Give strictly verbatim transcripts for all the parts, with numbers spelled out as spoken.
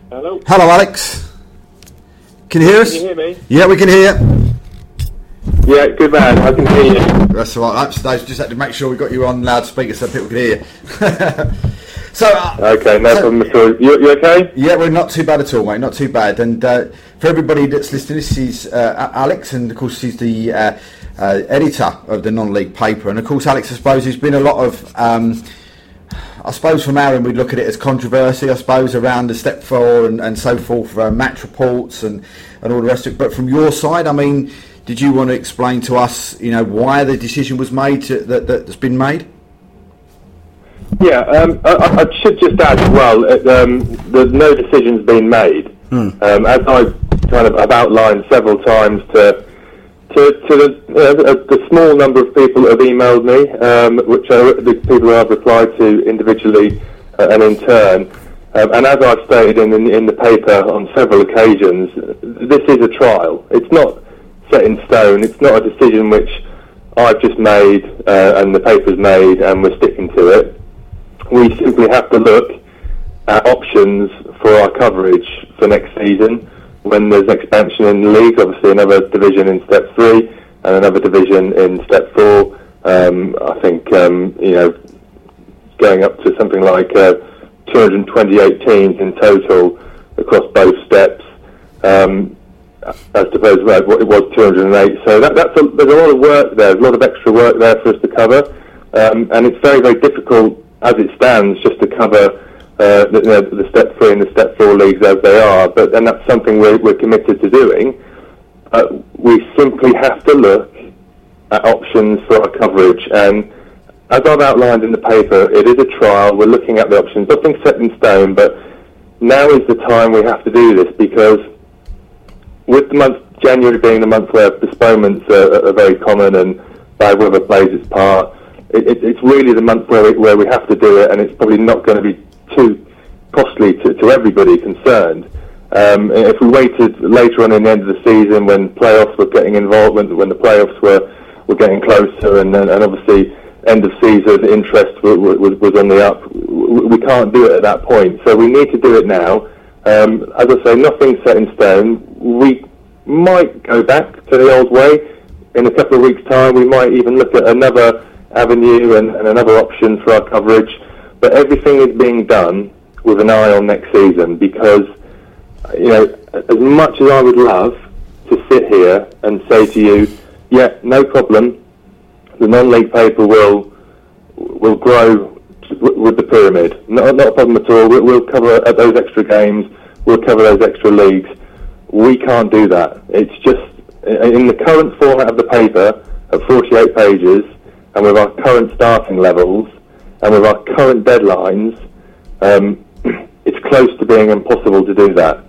Hello. Hello, Alex. Can you hear us? Can you hear me? Yeah, we can hear you. Yeah, good man. I can hear you. That's all right. I just had to make sure we got you on loudspeaker so people could hear you. so, uh, okay, no so, problem at all. You, you okay? Yeah, we're not too bad at all, mate. Not too bad. And uh, for everybody that's listening, this is uh, Alex, and of course he's the uh, uh, editor of the non-league paper. And of course, Alex, I suppose there's been a lot of, um, I suppose from our end, we'd look at it as controversy, I suppose, around the step four and, and so forth, uh, match reports and, and all the rest of it. But from your side, I mean, did you want to explain to us, you know, why the decision was made to, that, that's been made? Yeah, um, I, I should just add as well, uh, um, there's no decisions been made. Hmm. Um, as I kind of have outlined several times to to, to the, uh, the small number of people that have emailed me, um, which are the people who I've replied to individually uh, and in turn. Um, and as I've stated in, in, in the paper on several occasions, this is a trial. It's not set in stone. It's not a decision which I've just made uh, and the paper's made and we're sticking to it. We simply have to look at options for our coverage for next season when there's expansion in the league, obviously another division in step three and another division in step four. Um, I think, um, you know, going up to something like uh, two hundred twenty-eight teams in total across both steps. Um, as opposed to what it was two hundred eight. So that, that's a, there's a lot of work there, there's a lot of extra work there for us to cover. Um, and it's very, very difficult as it stands just to cover uh, the, the, the step three and the step four leagues as they are. But and that's something we're, we're committed to doing. Uh, we simply have to look at options for our coverage. And as I've outlined in the paper, it is a trial. We're looking at the options. Nothing set in stone, but now is the time we have to do this because with the month January being the month where postponements are, are very common and bad weather plays its part, it, it, it's really the month where we, where we have to do it, and it's probably not going to be too costly to, to everybody concerned. Um, if we waited later on in the end of the season when playoffs were getting involved, when, when the playoffs were, were getting closer, and, and obviously end of season interest was, was, was on the up, we can't do it at that point. So we need to do it now. Um, as I say, nothing's set in stone. We might go back to the old way in a couple of weeks' time. We might even look at another avenue and, and another option for our coverage. But everything is being done with an eye on next season because, you know, as much as I would love to sit here and say to you, yeah, no problem, the non-league paper will will grow with the pyramid. Not, not a problem at all. We'll, we'll cover those extra games. We'll cover those extra leagues. We can't do that. It's just, in the current format of the paper, at forty-eight pages, and with our current starting levels, and with our current deadlines, um, it's close to being impossible to do that.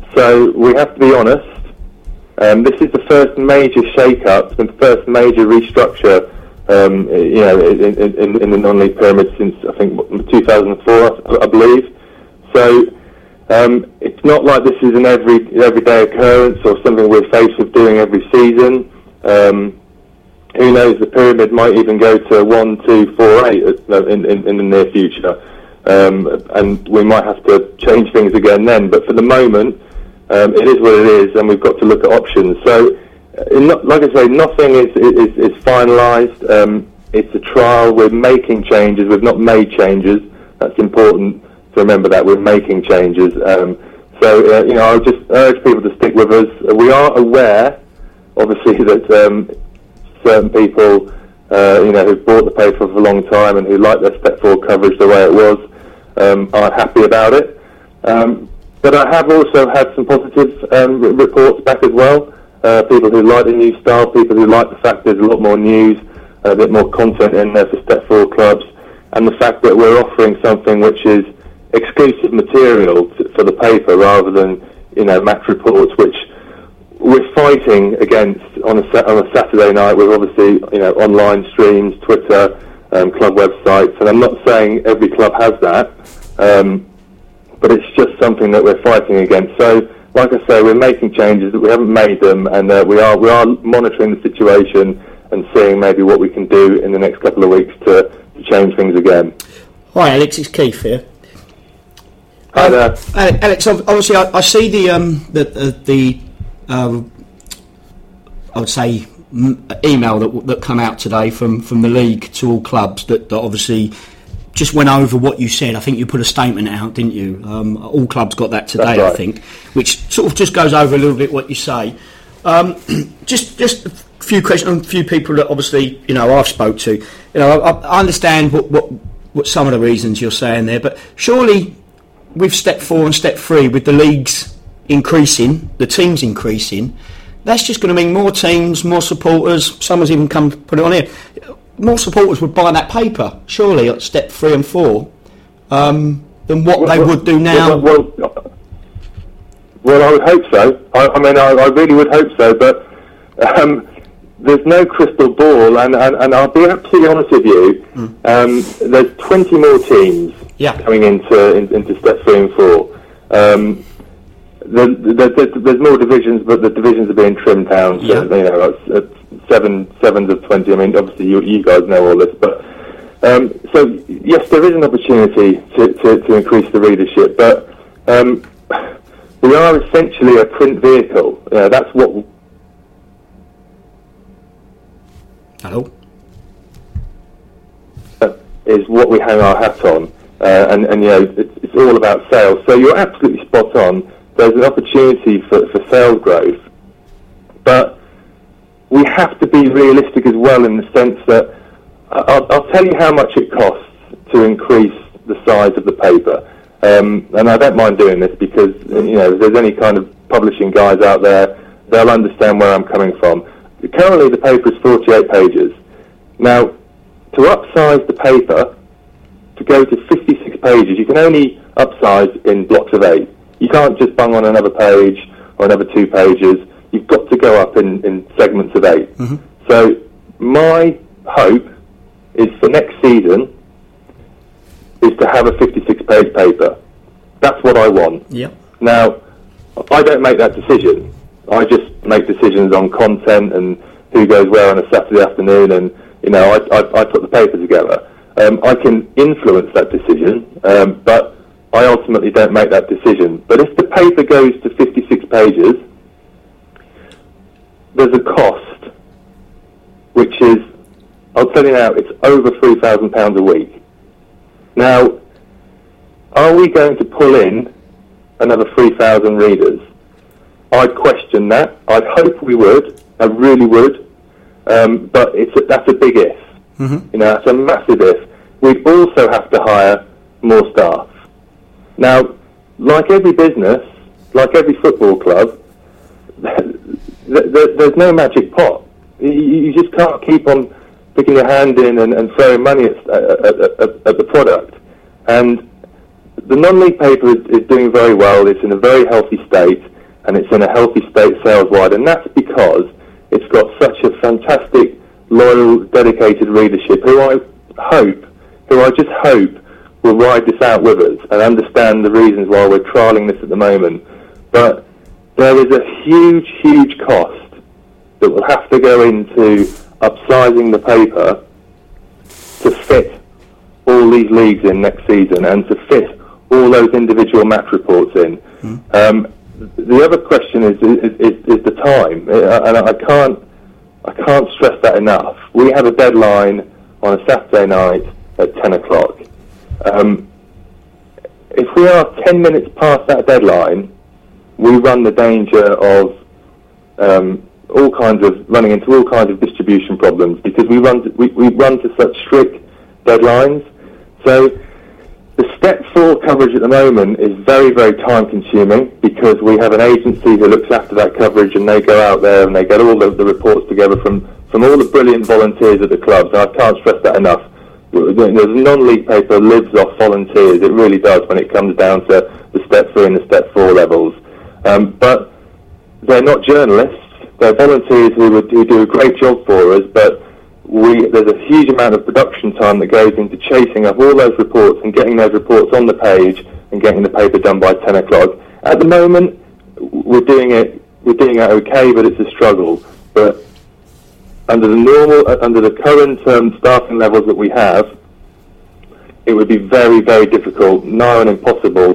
So we have to be honest. Um, this is the first major shake-up, the first major restructure Um, you know, in, in, in the non-league pyramid since I think two thousand four, I, I believe. So um, it's not like this is an every everyday occurrence or something we're faced with doing every season. Um, who knows? The pyramid might even go to one, two, four, eight in, in, in the near future, um, and we might have to change things again then. But for the moment, um, it is what it is, and we've got to look at options. So. Not, like I say, nothing is is, is finalised. Um, it's a trial. We're making changes. We've not made changes. That's important to remember that we're making changes. Um, so uh, you know, I would just urge people to stick with us. We are aware, obviously, that um, certain people, uh, you know, who've bought the paper for a long time and who like their step four coverage the way it was, um, aren't happy about it. Um, but I have also had some positive um, r- reports back as well. Uh, people who like the new style, people who like the fact there's a lot more news, a bit more content in there for Step four clubs, and the fact that we're offering something which is exclusive material to, for the paper rather than, you know, match reports, which we're fighting against on a, on a Saturday night with obviously, you know, online streams, Twitter, um, club websites, and I'm not saying every club has that, um, but it's just something that we're fighting against. So, like I say, we're making changes, we haven't made them, and uh, we are we are monitoring the situation and seeing maybe what we can do in the next couple of weeks to, to change things again. Hi Alex, it's Keith here. Um, uh, Alex, obviously, I, I see the um, the the, the um, I would say email that that come out today from, from the league to all clubs that, that obviously just went over what you said. I think you put a statement out, didn't you? Um, all clubs got that today, right. I think, which sort of just goes over a little bit what you say. Um, just just a few questions, a few people that obviously you know I've spoke to. You know, I, I understand what, what what some of the reasons you're saying there, but surely with step four and step three, with the leagues increasing, the teams increasing, that's just going to mean more teams, more supporters. Someone's even come to put it on here. More supporters would buy that paper, surely, at step three and four, um, than what well, they would do now. Well, well, well I would hope so. I, I mean, I, I really would hope so, but um, there's no crystal ball, and, and, and I'll be absolutely honest with you. Mm. Um, there's twenty more teams yeah. coming into in, into step three and four. Um, The, the, the, there's more divisions, but the divisions are being trimmed down. So, yeah. You know, it's, it's seven sevens of twenty. I mean, obviously you, you guys know all this, but um, so yes, there is an opportunity to, to, to increase the readership, but um, we are essentially a print vehicle. You know, that's what. Hello. Is what we hang our hat on, uh, and and you know, it's, it's all about sales. So you're absolutely spot on. There's an opportunity for, for sales growth, but we have to be realistic as well in the sense that I'll, I'll tell you how much it costs to increase the size of the paper, um, and I don't mind doing this because you know if there's any kind of publishing guys out there, they'll understand where I'm coming from. Currently, the paper is forty-eight pages. Now, to upsize the paper to go to fifty-six pages, you can only upsize in blocks of eight. You can't just bung on another page or another two pages. You've got to go up in, in segments of eight. Mm-hmm. So my hope is for next season is to have a fifty-six page paper. That's what I want. Yep. Now, I don't make that decision. I just make decisions on content and who goes where on a Saturday afternoon, and you know, I, I, I put the paper together. Um, I can influence that decision, um, but I ultimately don't make that decision. But if the paper goes to fifty-six pages, there's a cost, which is, I'll tell you now, it's over three thousand pounds a week. Now, are we going to pull in another three thousand readers? I'd question that. I'd hope we would. I really would. Um, but it's a, that's a big if. Mm-hmm. You know, that's a massive if. We'd also have to hire more staff. Now, like every business, like every football club, there's no magic pot. You just can't keep on sticking your hand in and, and throwing money at, at, at, at the product. And the non-league paper is, is doing very well. It's in a very healthy state, and it's in a healthy state sales-wide. And that's because it's got such a fantastic, loyal, dedicated readership who I hope, who I just hope will ride this out with us and understand the reasons why we're trialling this at the moment. But there is a huge, huge cost that will have to go into upsizing the paper to fit all these leagues in next season and to fit all those individual match reports in. Mm. Um, the other question is, is, is, is the time, and I can't, I can't stress that enough. We have a deadline on a Saturday night at ten o'clock. Um, if we are ten minutes past that deadline, we run the danger of um, all kinds of running into all kinds of distribution problems because we run to, we, we run to such strict deadlines. So the step four coverage at the moment is very, very time consuming because we have an agency who looks after that coverage, and they go out there and they get all the, the reports together from, from all the brilliant volunteers at the clubs. And I can't stress that enough. The non-league paper lives off volunteers. It really does when it comes down to the step three and the step four levels. Um, but they're not journalists. They're volunteers who, would, who do a great job for us, but we, there's a huge amount of production time that goes into chasing up all those reports and getting those reports on the page and getting the paper done by ten o'clock. At the moment, we're doing it, we're doing it okay, but it's a struggle. But under the normal, uh, under the current um, staffing levels that we have, it would be very, very difficult, nigh on impossible,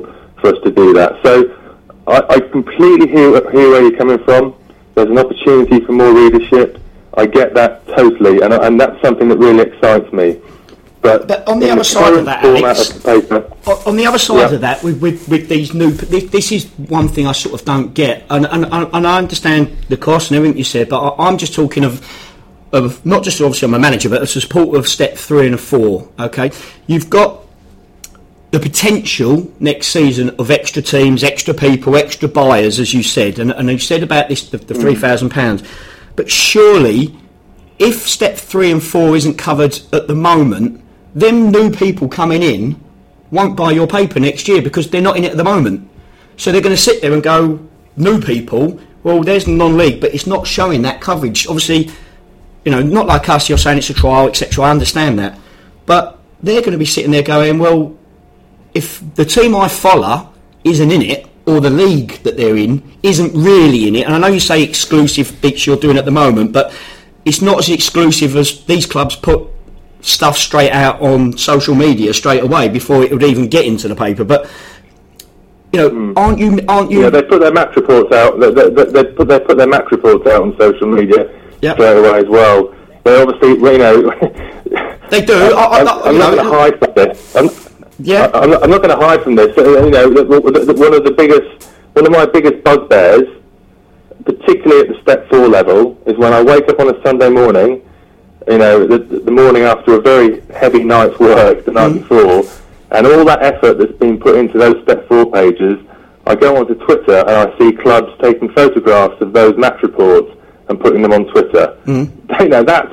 for us to do that. So I, I completely hear, hear where you're coming from. There's an opportunity for more readership. I get that totally, and, and that's something that really excites me. But, but on the other the side of that, Alex, of the paper, on the other side yeah. of that, with, with, with these new, this, this is one thing I sort of don't get, and, and, and I understand the cost and everything you said, but I, I'm just talking of, of not just obviously I'm a manager, but as a support of step three and a four. Okay, you've got the potential next season of extra teams, extra people, extra buyers, as you said, and, and you said about this the, the mm. three thousand pounds, but surely, if step three and four isn't covered at the moment, them new people coming in won't buy your paper next year because they're not in it at the moment. So they're going to sit there and go, new people, well, there's non-league, but it's not showing that coverage. Obviously, you know, not like us, you're saying it's a trial, et cetera. I understand that. But they're going to be sitting there going, well, if the team I follow isn't in it, or the league that they're in isn't really in it, and I know you say exclusive bits you're doing at the moment, but it's not as exclusive as these clubs put stuff straight out on social media straight away before it would even get into the paper. But you know, mm. aren't you? Aren't you? Yeah, they put their match reports out. They, they, they put they put their match reports out on social media yep. straight away as well. They obviously, you know, they do. I, I, I, I, I'm not going to hide from this. I'm, yeah, I, I'm not, I'm not going to hide from this. You know, one of the biggest, one of my biggest bugbears, particularly at the step four level, is when I wake up on a Sunday morning. You know, the, the morning after a very heavy night's work the night mm. before, and all that effort that's been put into those step four pages, I go onto Twitter and I see clubs taking photographs of those match reports and putting them on Twitter. Mm. You know, that's,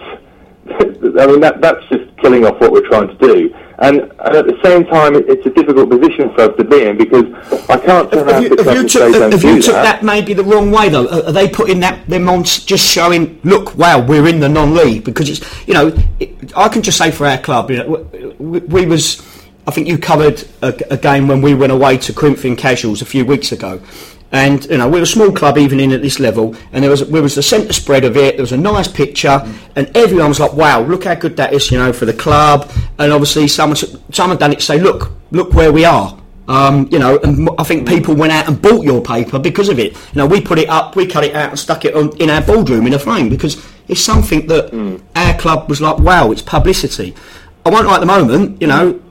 I mean, that that's just killing off what we're trying to do. And, and at the same time, it, it's a difficult position for us to be in because I can't turn around to clubs and say don't If do you took that. that maybe the wrong way, though, are they putting that them on just showing, look, wow, we're in the non-league? Because it's, you know, it, I can just say for our club, you know, we, we was, I think you covered a, a game when we went away to Corinthian Casuals a few weeks ago. And you know, we're a small club even in at this level, and there was there was the centre spread of it. There was a nice picture, mm. and everyone was like, "Wow, look how good that is!" You know, for the club. And obviously, someone someone done it to say, "Look, look where we are." Um, you know, and I think people went out and bought your paper because of it. You know, we put it up, we cut it out, and stuck it on, in our boardroom in a frame because it's something that mm. our club was like, "Wow, it's publicity." I won't lie at the moment. You know,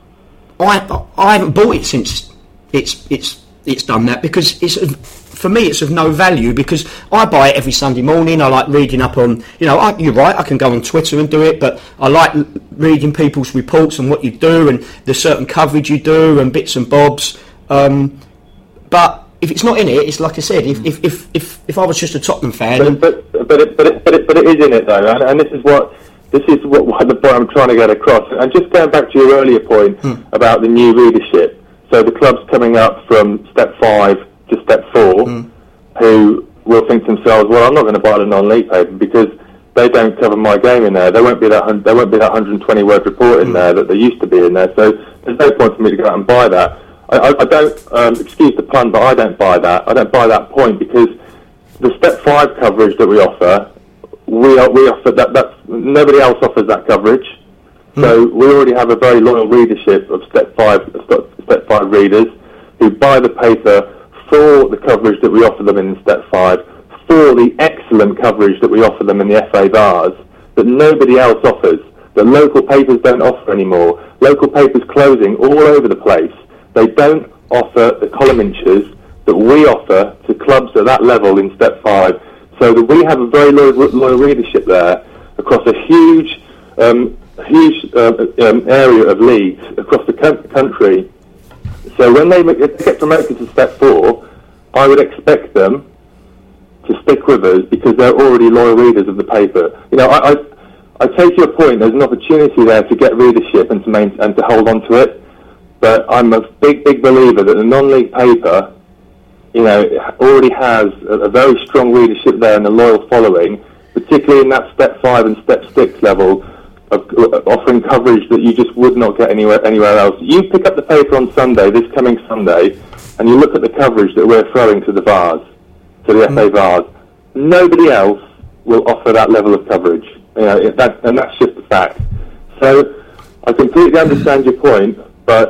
I I haven't bought it since it's it's. it's done that because it's for me it's of no value because I buy it every Sunday morning. I like reading up on, you know, I, you're right, I can go on Twitter and do it, but I like reading people's reports and what you do and the certain coverage you do and bits and bobs, um, but if it's not in it, it's like I said, if if, if, if, if I was just a Tottenham fan, but but but it, but, it, but, it, but it is in it though, and, and this is what this is what, what the point I'm trying to get across. And just going back to your earlier point hmm. about the new readership. So the clubs coming up from step five to step four, mm. who will think to themselves, "Well, I'm not going to buy the non-league paper because they don't cover my game in there. There won't be that. There won't be that one hundred twenty word report in mm. there that there used to be in there. So there's no point for me to go out and buy that." I, I, I don't. Um, excuse the pun, but I don't buy that. I don't buy that point because the step five coverage that we offer, we are, we offer that. That's nobody else offers that coverage. Mm. So we already have a very loyal readership of step five. Step five readers who buy the paper for the coverage that we offer them in step five, for the excellent coverage that we offer them in the F A bars that nobody else offers, that local papers don't offer anymore. Local papers closing all over the place. They don't offer the column inches that we offer to clubs at that level in step five. So that we have a very loyal, loyal readership there across a huge, um, huge uh, um, area of leagues across the co- country. So when they get promoted to step four, I would expect them to stick with us because they're already loyal readers of the paper. You know, I, I, I take your point. There's an opportunity there to get readership and to main, and to hold on to it. But I'm a big, big believer that the non-league paper, you know, already has a, a very strong readership there and a loyal following, particularly in that step five and step six level. Of, of offering coverage that you just would not get anywhere anywhere else. You pick up the paper on Sunday, this coming Sunday, and you look at the coverage that we're throwing to the Vars, to the mm. F A Vars. Nobody else will offer that level of coverage, you know, that, and that's just a fact. So I completely understand your point, but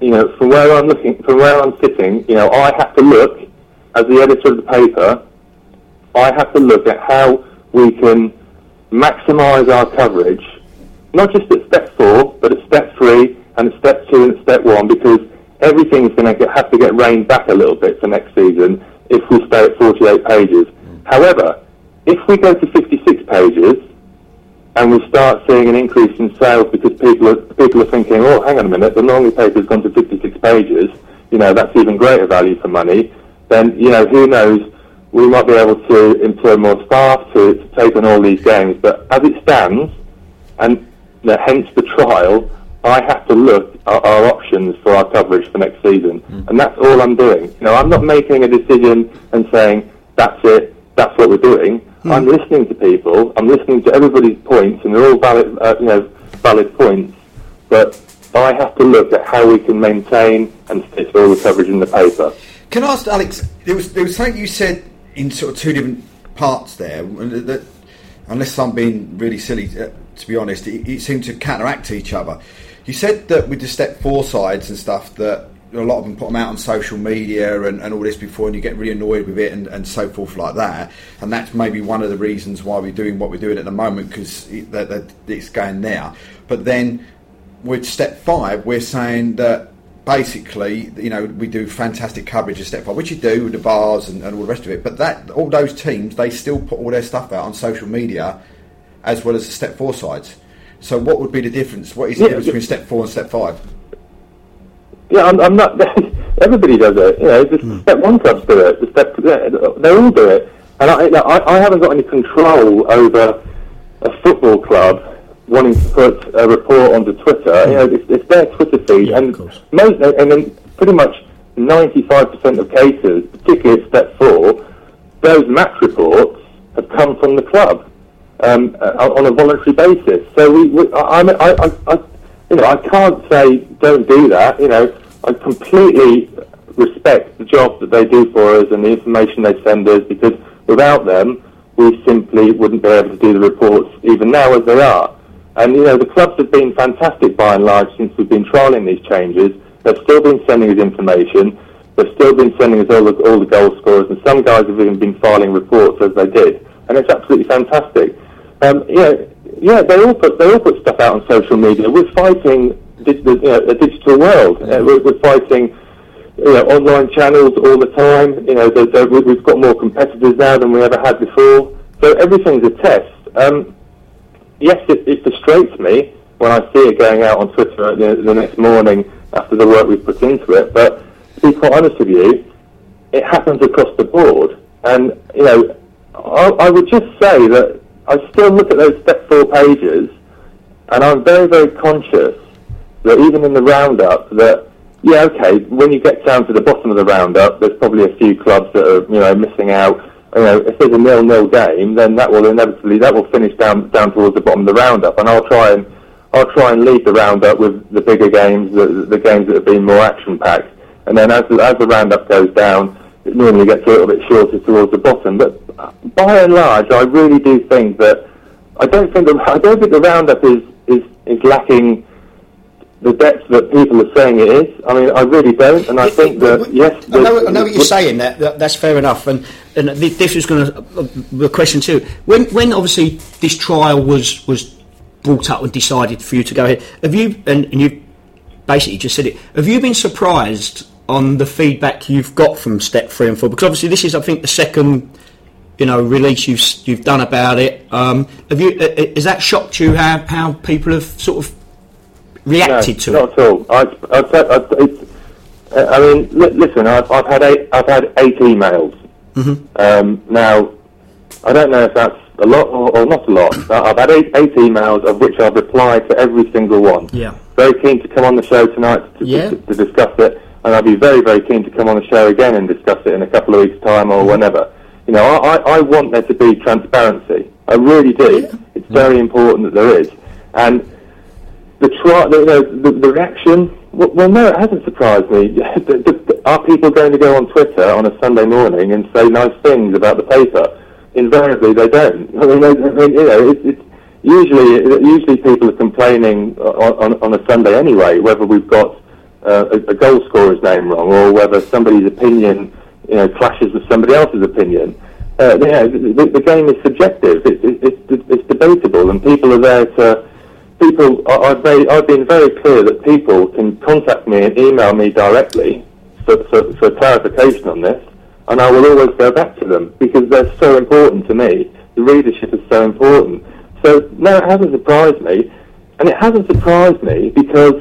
you know, from where I'm looking, from where I'm sitting, you know, I have to look, as the editor of the paper, I have to look at how we can maximise our coverage, not just at step four, but at step three, and at step two, and at step one, because everything's going to have to get reined back a little bit for next season if we stay at forty-eight pages. However, if we go to fifty-six pages, and we start seeing an increase in sales because people are people are thinking, oh, hang on a minute, the non-league paper's gone to fifty-six pages, you know, that's even greater value for money, then, you know, who knows, we might be able to employ more staff to, to take on all these games. But as it stands, and you know, hence the trial, I have to look at our options for our coverage for next season. Mm. And that's all I'm doing. You know, I'm not making a decision and saying, that's it, that's what we're doing. Mm. I'm listening to people, I'm listening to everybody's points, and they're all valid, uh, you know, valid points. But I have to look at how we can maintain and fit all the coverage in the paper. Can I ask, Alex, there was, there was something you said in sort of two different parts there, that, unless I'm being really silly, uh, to be honest, it, it seemed to counteract each other. You said that with the step four sides and stuff, that a lot of them put them out on social media and, and all this before, and you get really annoyed with it and, and so forth like that. And that's maybe one of the reasons why we're doing what we're doing at the moment, because it, that, that it's going there. But then with step five, we're saying that basically, you know, we do fantastic coverage of step five, which you do with the bars and, and all the rest of it. But that all those teams, they still put all their stuff out on social media as well as the step four sides. So what would be the difference? What is the yeah, difference between step four and step five? Yeah, I'm, I'm not. Everybody does it. You know, the hmm. step one clubs do it. The step, they all do it. And I, I, I haven't got any control over a football club wanting to put a report onto Twitter. Hmm. You know, it's, it's their Twitter feed, yeah, and most, and then pretty much ninety-five percent of cases, particularly at step four, those match reports have come from the club. Um, on a voluntary basis. So we, we I, I, I, I, you know, I can't say don't do that. You know, I completely respect the job that they do for us and the information they send us, because without them, we simply wouldn't be able to do the reports even now as they are. And you know, the clubs have been fantastic by and large since we've been trialling these changes. They've still been sending us information. They've still been sending us all the, all the goal scorers, and some guys have even been filing reports as they did, and it's absolutely fantastic. Um, yeah, yeah, they all put they all put stuff out on social media. We're fighting dig, you know, a digital world. Uh, we're, we're fighting, you know, online channels all the time. You know, they're, they're, we've got more competitors now than we ever had before. So everything's a test. Um, yes, it, it frustrates me when I see it going out on Twitter the, the next morning after the work we've put into it. But to be quite honest with you, it happens across the board. And you know, I, I would just say that I still look at those step four pages, and I'm very, very conscious that even in the roundup, that yeah, okay, when you get down to the bottom of the roundup, there's probably a few clubs that are, you know, missing out. You know, if there's a nil-nil game, then that will inevitably that will finish down down towards the bottom of the roundup, and I'll try and I'll try and lead the roundup with the bigger games, the, the games that have been more action-packed, and then as the, as the roundup goes down, it normally gets a little bit shorter towards the bottom. But by and large, I really do think that I don't think the I don't think the roundup is is, is lacking the depth that people are saying it is. I mean, I really don't, and I it, think it, that it, yes. I know, I know what you're saying. That, that that's fair enough, and and this is going to the question too. When when obviously this trial was was brought up and decided for you to go ahead, have you and, and you basically just said it? Have you been surprised on the feedback you've got from step three and four? Because obviously this is, I think, the second, you know, release you've you've done about it. Um, have you? Uh, has that shocked you how, how people have sort of reacted no, to not it? Not at all. I, I, I, it's, I mean, li- listen, I've, I've had eight, I've had eight emails. Mm-hmm. Um, now, I don't know if that's a lot or, or not a lot. I've had eight, eight emails, of which I've replied to every single one. Yeah. Very keen to come on the show tonight to, yeah. to, to discuss it. And I'd be very, very keen to come on the show again and discuss it in a couple of weeks' time or whenever. You know, I, I want there to be transparency. I really do. Yeah. It's yeah. very important that there is. And the, tri- the, you know, the, the reaction, well, well, no, it hasn't surprised me. the, the, are people going to go on Twitter on a Sunday morning and say nice things about the paper? Invariably, they don't. I mean, they, I mean you know, it's, it's usually usually people are complaining on, on, on a Sunday anyway, whether we've got uh, a, a goal scorer's name wrong, or whether somebody's opinion, you know, clashes with somebody else's opinion. Uh, you know, the, the game is subjective. It, it, it's, it's debatable, and people are there to. People, I've, made, I've been very clear that people can contact me and email me directly for, for, for clarification on this, and I will always go back to them because they're so important to me. The readership is so important. So no, it hasn't surprised me, and it hasn't surprised me because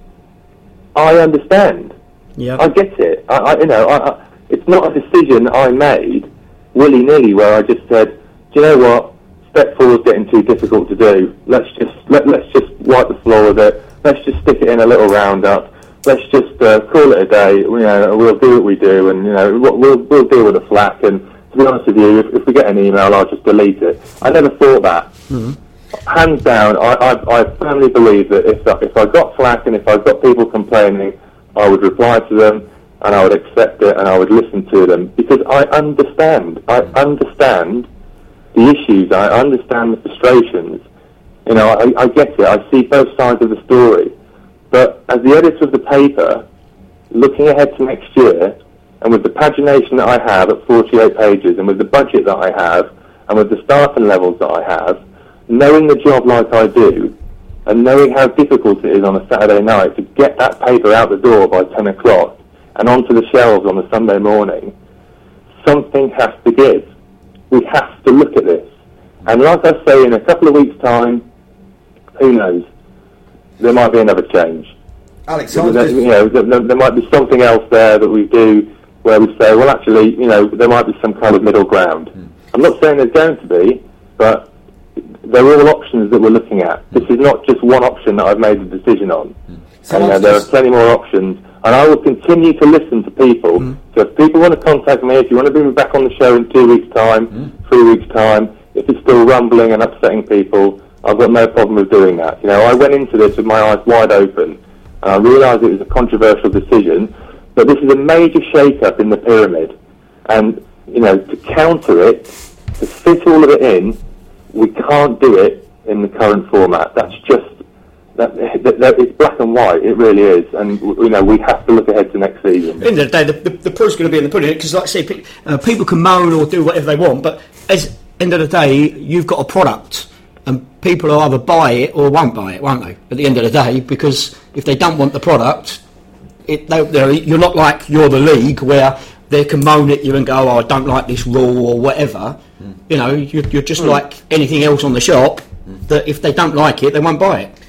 I understand. Yeah. I get it. I, I, you know, I, I, it's not a decision I made willy-nilly where I just said, do you know what? Step forward's getting too difficult to do. Let's just let, let's just wipe the floor with it. Let's just stick it in a little roundup. Let's just uh, call it a day. You know, we'll do what we do, and you know, we'll we'll deal with the flack. And to be honest with you, if, if we get an email, I'll just delete it. I never thought that. Mm-hmm. Hands down, I, I I firmly believe that if I, if I got flack and if I got people complaining, I would reply to them and I would accept it and I would listen to them because I understand. I understand. The issues, I understand the frustrations. You know, I, I get it. I see both sides of the story. But as the editor of the paper, looking ahead to next year, and with the pagination that I have at forty-eight pages, and with the budget that I have, and with the staffing levels that I have, knowing the job like I do, and knowing how difficult it is on a Saturday night to get that paper out the door by ten o'clock and onto the shelves on a Sunday morning, something has to give. We have to look at this. And like I say, in a couple of weeks' time, who knows? There might be another change. Alex, there, there, you know, there, there might be something else there that we do where we say, well, actually, you know, there might be some kind of middle ground. Mm. I'm not saying there's going to be, but they're all options that we're looking at. This is not just one option that I've made a decision on. Mm. And uh, there are plenty more options. And I will continue to listen to people. Mm. So if people want to contact me, if you want to bring me back on the show in two weeks' time, mm. three weeks' time, if it's still rumbling and upsetting people, I've got no problem with doing that. You know, I went into this with my eyes wide open, and I realised it was a controversial decision, but this is a major shake-up in the pyramid. And, you know, to counter it, to fit all of it in, we can't do it in the current format. That's just That, that, that, it's black and white, it really is, and you know we have to look ahead to next season. At the end of the day, the, the, the proof's going to be in the pudding, because like I say, pe- uh, people can moan or do whatever they want, but at the end of the day, you've got a product, and people will either buy it or won't buy it, won't they, at the end of the day, because if they don't want the product, it, they, you're not like you're the league, where they can moan at you and go, oh, I don't like this rule or whatever. Mm. You know, you're, you're just mm. like anything else on the shop, mm. that if they don't like it, they won't buy it.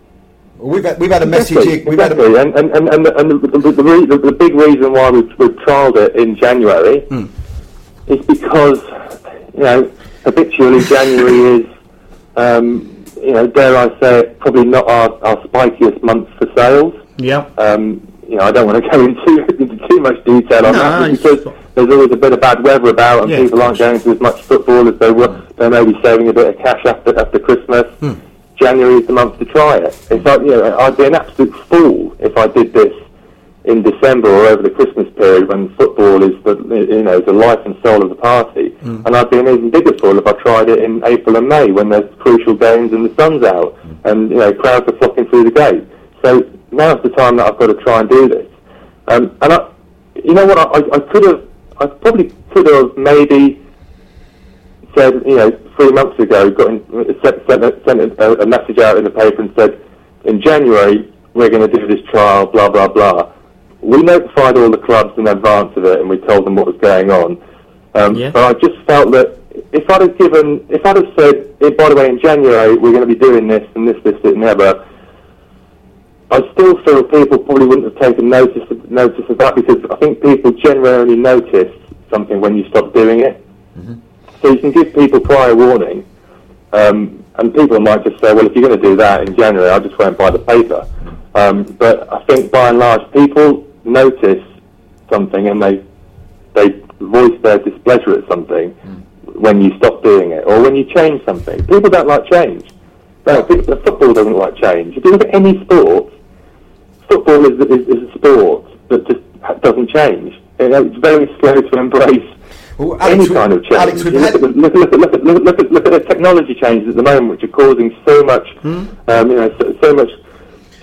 We've had, we've had a message exactly, here. We've exactly. had a... and, and, and, and the, the, the, the, the big reason why we've, we've trialled it in January mm. is because, you know, habitually January is, um, you know, dare I say it, probably not our, our spikiest month for sales. Yeah. Um, you know, I don't want to go into, into too much detail on no, that because there's always a bit of bad weather about and yeah, people aren't going to as much football as they were. They may be saving a bit of cash after after Christmas. Mm. January is the month to try it. It's like, you know, I'd be an absolute fool if I did this in December or over the Christmas period when football is the, you know, the life and soul of the party. Mm. And I'd be an even bigger fool if I tried it in April and May when there's crucial games and the sun's out mm. and, you know, crowds are flocking through the gate. So now's the time that I've got to try and do this. Um, and I, you know what, I, I could have, I probably could have maybe said, you know, three months ago, got in, sent, sent, a, sent a, a message out in the paper and said, in January, we're going to do this trial, blah, blah, blah. We notified all the clubs in advance of it and we told them what was going on. Um, yeah. But I just felt that if I'd have given, if I'd have said, hey, by the way, in January, we're going to be doing this and this, this, this, and the other, I still feel people probably wouldn't have taken notice of, notice of that because I think people generally notice something when you stop doing it. Mm-hmm. So you can give people prior warning, um, and people might just say, well, if you're going to do that in January, I just won't buy the paper. Um, but I think by and large, people notice something and they they voice their displeasure at something mm. when you stop doing it, or when you change something. People don't like change. No, people, football doesn't like change. If you look at any sport, football is, is, is a sport that just doesn't change. You know, it's very slow to embrace well, Alex, any kind of change. Alex, look, had... at the, look, look, look, look, look, at, look at the technology changes at the moment, which are causing so much, hmm? um, you know, so, so much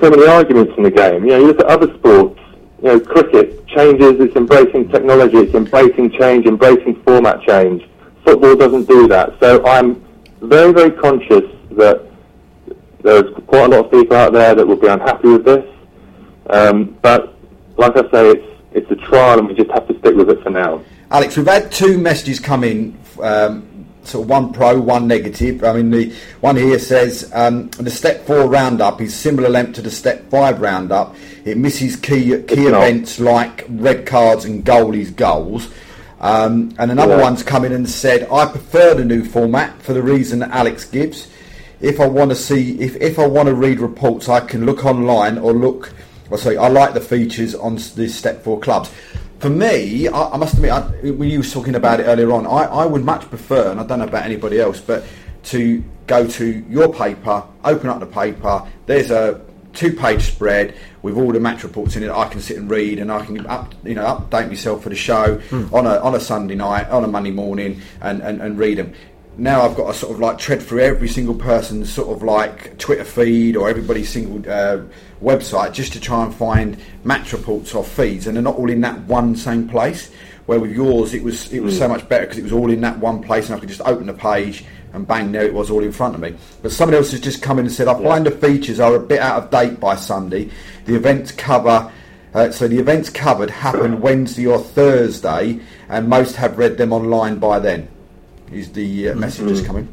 so many arguments in the game. You know, you look at other sports. You know, cricket changes. It's embracing technology. It's embracing change, embracing format change. Football doesn't do that. So I'm very, very conscious that there's quite a lot of people out there that will be unhappy with this. Um, but like I say, it's it's a trial, and we just have to stick with it for now. Alex, we've had two messages come in. Um, sort of one pro, one negative. I mean, the one here says um, the Step four roundup is similar length to the Step five roundup. It misses key key events like red cards and goalies goals. Um, and another yeah. one's come in and said, I prefer the new format for the reason that Alex gives. If I want to see, if, if I want to read reports, I can look online or look. Well, sorry, I like the features on the Step four clubs. For me, I, I must admit, I, when you were talking about it earlier on, I, I would much prefer, and I don't know about anybody else, but to go to your paper, open up the paper, there's a two-page spread with all the match reports in it. I can sit and read, and I can up, you know, update myself for the show mm. on a on a Sunday night, on a Monday morning, and, and, and read them. Now I've got to sort of like tread through every single person's sort of like Twitter feed or everybody's single uh, website just to try and find match reports or feeds, and they're not all in that one same place. Where with yours, it was it was mm. so much better because it was all in that one place, and I could just open the page and bang, there it was all in front of me. But somebody else has just come in and said, I yeah. find the features are a bit out of date by Sunday. The events cover. Uh, so the events covered happen Wednesday or Thursday, and most have read them online by then. Is the uh, message just coming?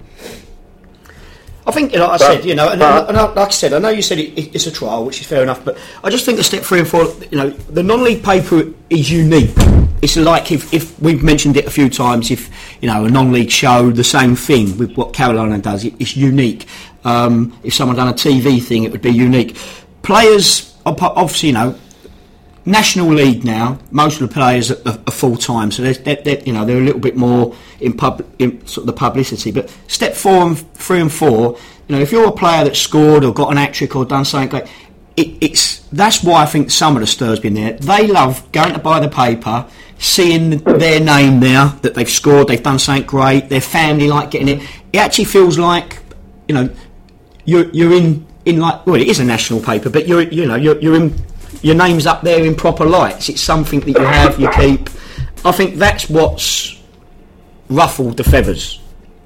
I think, you know, like I said, you know, and, and, and like I said, I know you said it, it, it's a trial, which is fair enough, but I just think the Step three and four, you know, the non-league paper is unique. It's like if, if we've mentioned it a few times, if, you know, a non-league show, the same thing with what Carolina does, it, it's unique. Um, if someone done a T V thing, it would be unique. Players, obviously, you know, National League now, most of the players are, are, are full time, so they're, they're, they're, you know, they're a little bit more in pub, in sort of the publicity. But Step four and three and four, you know, if you're a player that scored or got an hat-trick or done something great, it, it's that's why I think some of the stir's been there. They love going to buy the paper, seeing their name there that they've scored, they've done something great. Their family like getting it. It actually feels like, you know, you're you're in in like well, it is a national paper, but you're you know you're you're in. Your name's up there in proper lights. It's something that you have, you keep. I think that's what's ruffled the feathers.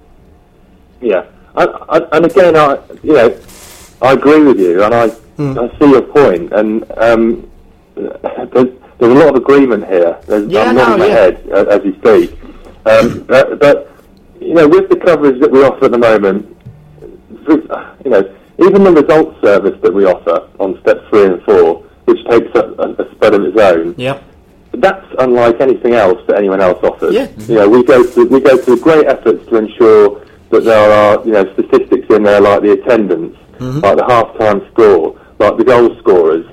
Yeah, I, I, and again, I you know, I agree with you, and I mm. I see your point, and um, there's there's a lot of agreement here. There's, yeah, I'm no, nodding my yeah. head uh, as you speak. Um, but, but you know, with the coverage that we offer at the moment, you know, even the results service that we offer on Step three and four, which takes up a, a spread of its own. Yeah. That's unlike anything else that anyone else offers. Yeah. You know, we go to we go to great efforts to ensure that there are, you know, statistics in there like the attendance, mm-hmm. like the half-time score, like the goal scorers.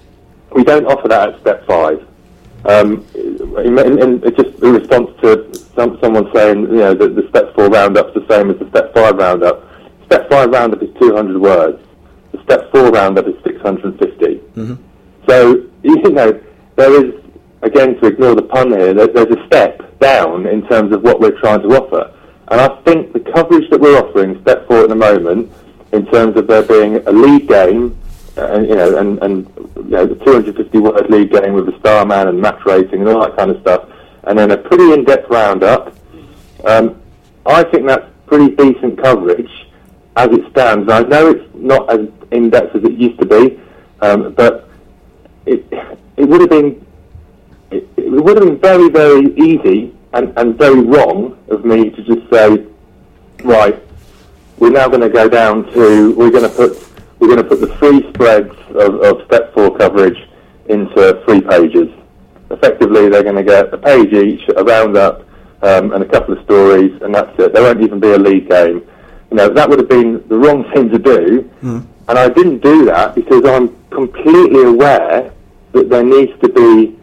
We don't offer that at Step five. Um, in, in, in just in response to some, someone saying, you know, that the Step four roundup's the same as the Step five roundup. Step five roundup is two hundred words. The Step four roundup is six hundred fifty. Mm-hmm. So, you know, there is, again, to ignore the pun here, there, there's a step down in terms of what we're trying to offer. And I think the coverage that we're offering, Step four at the moment, in terms of there being a league game, and you know, and, and you know, the two hundred fifty word league game with the star man and match rating and all that kind of stuff, and then a pretty in-depth roundup, um, I think that's pretty decent coverage as it stands. I know it's not as in-depth as it used to be, um, but it it would have been it, it would have been very, very easy and, and very wrong of me to just say, right, we're now going to go down to we're going to put we're going to put the three spreads of, of Step four coverage into three pages. Effectively, they're going to get a page each, a roundup, um, and a couple of stories, and that's it. There won't even be a league game. You know, that would have been the wrong thing to do, mm. and I didn't do that because I'm completely aware that there needs to be,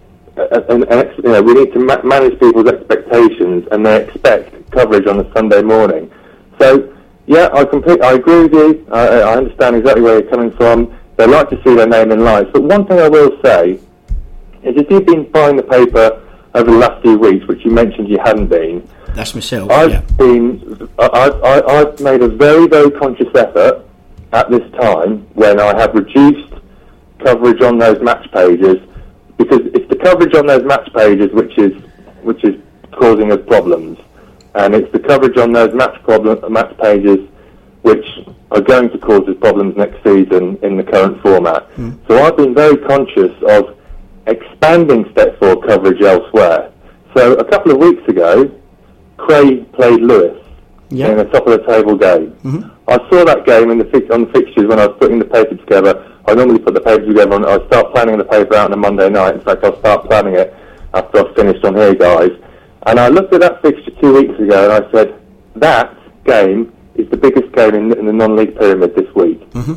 an, an, you know, we need to ma- manage people's expectations, and they expect coverage on a Sunday morning. So, yeah, I complete, I agree with you. I, I understand exactly where you're coming from. They like to see their name in lights. But one thing I will say is, if you've been buying the paper over the last few weeks, which you mentioned you hadn't been, that's myself. I've yeah. been, I, I, I've made a very, very conscious effort at this time when I have reduced coverage on those match pages, because it's the coverage on those match pages which is which is causing us problems, and it's the coverage on those match problem match pages which are going to cause us problems next season in the current format. Mm. So I've been very conscious of expanding Step four coverage elsewhere. So a couple of weeks ago, Cray played Lewes yep. in a top-of-the-table game. Mm-hmm. I saw that game in the fi- on the fixtures when I was putting the paper together. I normally put the paper together, and I start planning the paper out on a Monday night. In fact, I'll start planning it after I've finished on here, guys. And I looked at that fixture two weeks ago, and I said, that game is the biggest game in, in the non-league pyramid this week. Mm-hmm.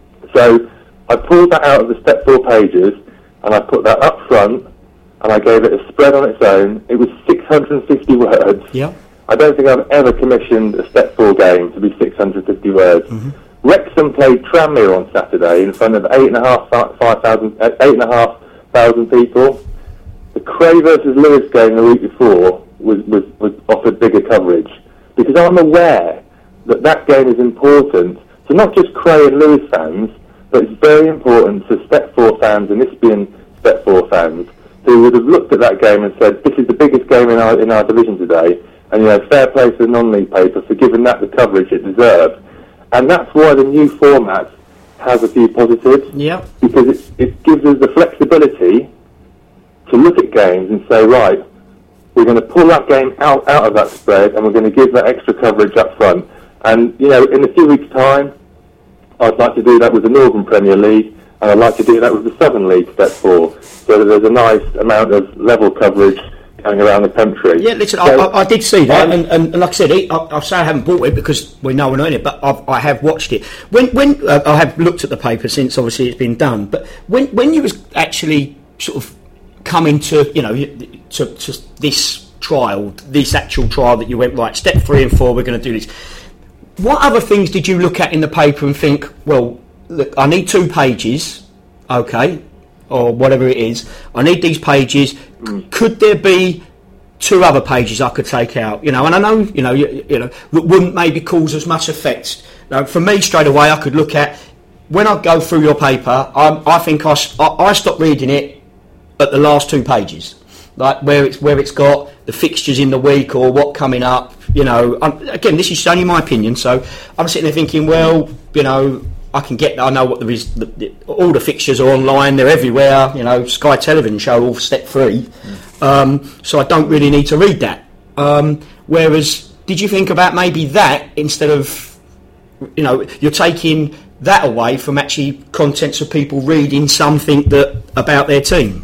So I pulled that out of the Step four pages, and I put that up front, and I gave it a spread on its own. It was six hundred fifty words. Yeah. I don't think I've ever commissioned a Step four game to be six hundred fifty words. Mm-hmm. Wrexham played Tranmere on Saturday in front of eight and a half, five thousand, eight and a half thousand people. The Cray versus Lewes game the week before was, was, was offered bigger coverage, because I'm aware that that game is important to not just Cray and Lewes fans, but it's very important to Step four fans and Isbian Step four fans who would have looked at that game and said, this is the biggest game in our in our division today, and you know, fair play to the non-league paper for giving that the coverage it deserved. And that's why the new format has a few positives, yeah. because it, it gives us the flexibility to look at games and say, right, we're going to pull that game out, out of that spread, and we're going to give that extra coverage up front. And, you know, in a few weeks' time, I'd like to do that with the Northern Premier League, and I'd like to do that with the Southern League Step four, so that there's a nice amount of level coverage going around the country. Yeah, listen, so, I, I did see that, um, and, and, and like I said, I, I say I haven't bought it because we know we're not in it, but I've, I have watched it. When when uh, I have looked at the paper since obviously it's been done, but when when you was actually sort of coming to, you know, to, to this trial, this actual trial that you went, right, step three and four, we're going to do this. What other things did you look at in the paper and think, well, look, I need two pages, okay, or whatever it is. I need these pages. Mm. Could there be two other pages I could take out? You know, and I know, you know, you, you know, that wouldn't maybe cause as much effect. Now, for me, straight away, I could look at, when I go through your paper, I, I think I, I stop reading it at the last two pages, like where it's where it's got the fixtures in the week or what coming up. You know, I'm, again, this is only my opinion, so I'm sitting there thinking, well, you know, I can get, I know what there is, the, the, all the fixtures are online, they're everywhere, you know, Sky Television show all step three, mm. um, so I don't really need to read that. Um, whereas, did you think about maybe that instead of, you know, you're taking that away from actually contents of people reading something that about their team?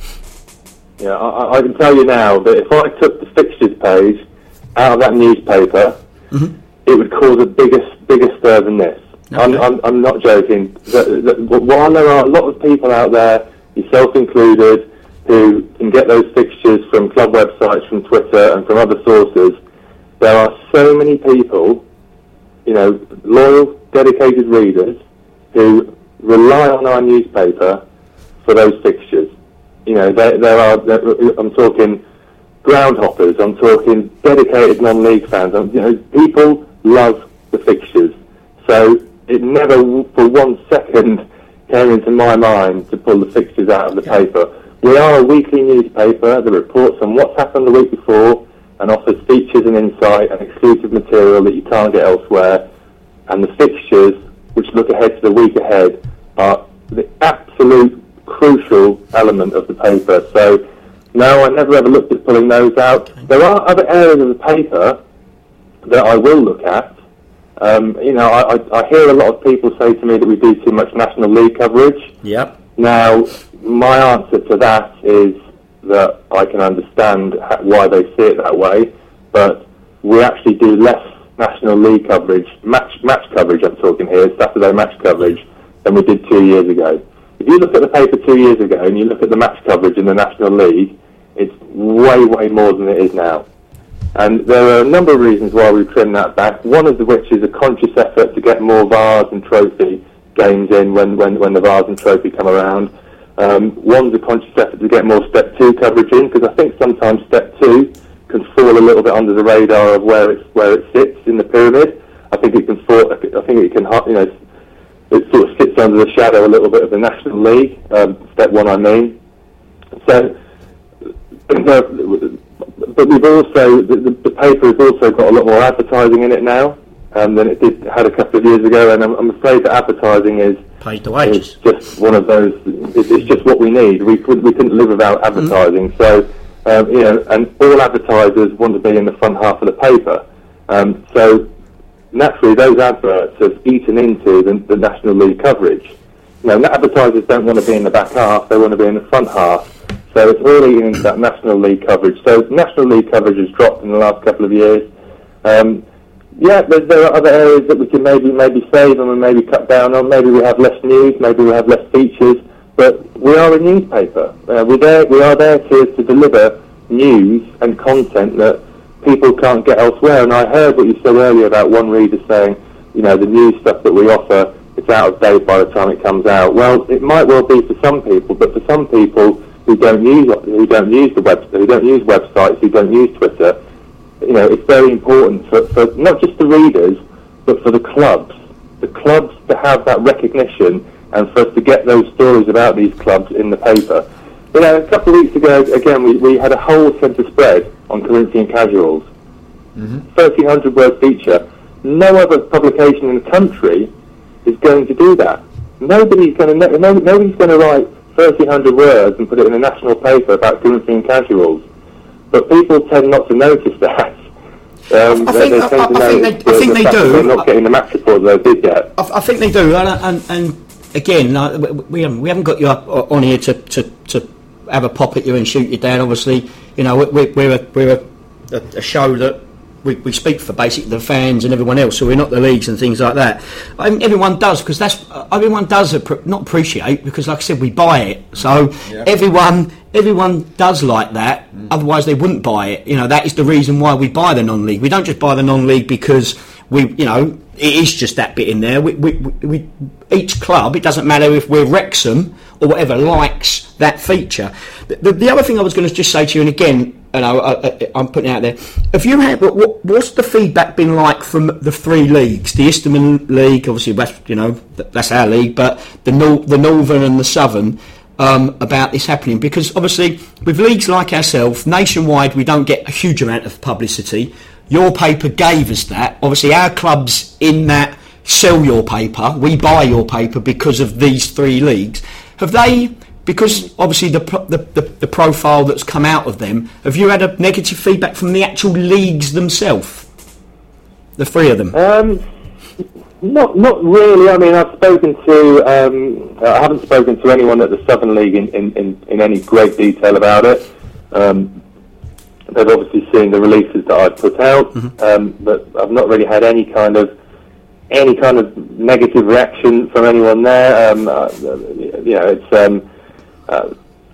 Yeah, I, I can tell you now that if I took the fixtures page out of that newspaper, mm-hmm. it would cause a bigger, bigger stir than this. Okay. I'm, I'm, I'm not joking. That, that, while there are a lot of people out there, yourself included, who can get those fixtures from club websites, from Twitter, and from other sources, there are so many people, you know, loyal, dedicated readers, who rely on our newspaper for those fixtures. You know, there, there are. There, I'm talking groundhoppers. I'm talking dedicated non-league fans. I'm, you know, people love the fixtures. So it never, for one second, came into my mind to pull the fixtures out of the okay. paper. We are a weekly newspaper that reports on what's happened the week before and offers features and insight and exclusive material that you can't get elsewhere. And the fixtures, which look ahead to the week ahead, are the absolute crucial element of the paper. So, no, I never ever looked at pulling those out. Okay. There are other areas of the paper that I will look at. Um, you know, I, I, I hear a lot of people say to me that we do too much National League coverage. Yep. Now, my answer to that is that I can understand why they see it that way, but we actually do less National League coverage, match match coverage I'm talking here, Saturday match coverage, than we did two years ago. If you look at the paper two years ago and you look at the match coverage in the National League, it's way, way more than it is now. And there are a number of reasons why we've trimmed that back, one of which is a conscious effort to get more Vars and Trophy games in when, when, when the Vars and Trophy come around. Um, one's a conscious effort to get more Step two coverage in, because I think sometimes Step two can fall a little bit under the radar of where it's where it sits in the pyramid. I think it can fall, I think it can, you know, it sort of sits under the shadow a little bit of the National League, um, Step One I mean. So, but we've also, the, the, the paper has also got a lot more advertising in it now um, than it did had a couple of years ago, and I'm, I'm afraid that advertising is, paid the wages. is just one of those, it's, it's just what we need. We, could, we couldn't live without advertising, mm. so, um, you know, and all advertisers want to be in the front half of the paper. Um, so, naturally, those adverts have eaten into the, the National League coverage. You know, advertisers don't want to be in the back half, they want to be in the front half. So it's all eating into that National League coverage. So National League coverage has dropped in the last couple of years. Um, yeah, there, there are other areas that we can maybe maybe save and maybe cut down on. Maybe we have less news, maybe we have less features. But we are a newspaper. Uh, we're there, we are there to, to deliver news and content that people can't get elsewhere. And I heard what you said earlier about one reader saying, you know, the news stuff that we offer, it's out of date by the time it comes out. Well, it might well be for some people, but for some people who don't use who don't use the web who don't use websites, who don't use Twitter, you know, it's very important for, for not just the readers, but for the clubs. The clubs to have that recognition and for us to get those stories about these clubs in the paper. You know, a couple of weeks ago, again, we, we had a whole centre spread on Corinthian Casuals. Mm-hmm. thirteen hundred word feature. No other publication in the country is going to do that. Nobody's going to no, nobody's going to write thirteen hundred words and put it in a national paper about Corinthian Casuals. But people tend not to notice that. Um, I think, they, they I, I, tend to I think they, the, I think the they fact do. that they're not getting the match report that they did get. I, I think they do, and, and, and again, uh, we haven't, we haven't got you up on here to, to, to have a pop at you and shoot you down. Obviously, you know, we're, we're, a, we're a, a show that we, we speak for basically the fans and everyone else, so we're not the leagues and things like that. I mean, everyone does, because that's everyone does not appreciate, because like I said, we buy it, so yeah. everyone everyone does like that. Mm. Otherwise, they wouldn't buy it. You know, that is the reason why we buy the non-league. We don't just buy the non-league because we, you know, it is just that bit in there. We, we, we, each club, it doesn't matter if we're Wrexham or whatever, likes that feature. The, the, the other thing I was going to just say to you, and again, you know, I, I, I'm putting it out there. Have you had what, what's the feedback been like from the three leagues? The Easterman League, obviously, that's, you know, that's our league, but the Nor- the Northern and the Southern. Um, about this happening, because obviously with leagues like ourselves, nationwide, we don't get a huge amount of publicity. Your paper gave us that. Obviously our clubs in that sell your paper, we buy your paper because of these three leagues. Have they, because obviously the, the, the, the profile that's come out of them, have you had a negative feedback from the actual leagues themselves, the three of them? Um Not, not really. I mean, I've spoken to. Um, I haven't spoken to anyone at the Southern League in, in, in, in any great detail about it. Um, they've obviously seen the releases that I've put out, mm-hmm. um, but I've not really had any kind of any kind of negative reaction from anyone there. Um, uh, you know, it's. Um, uh,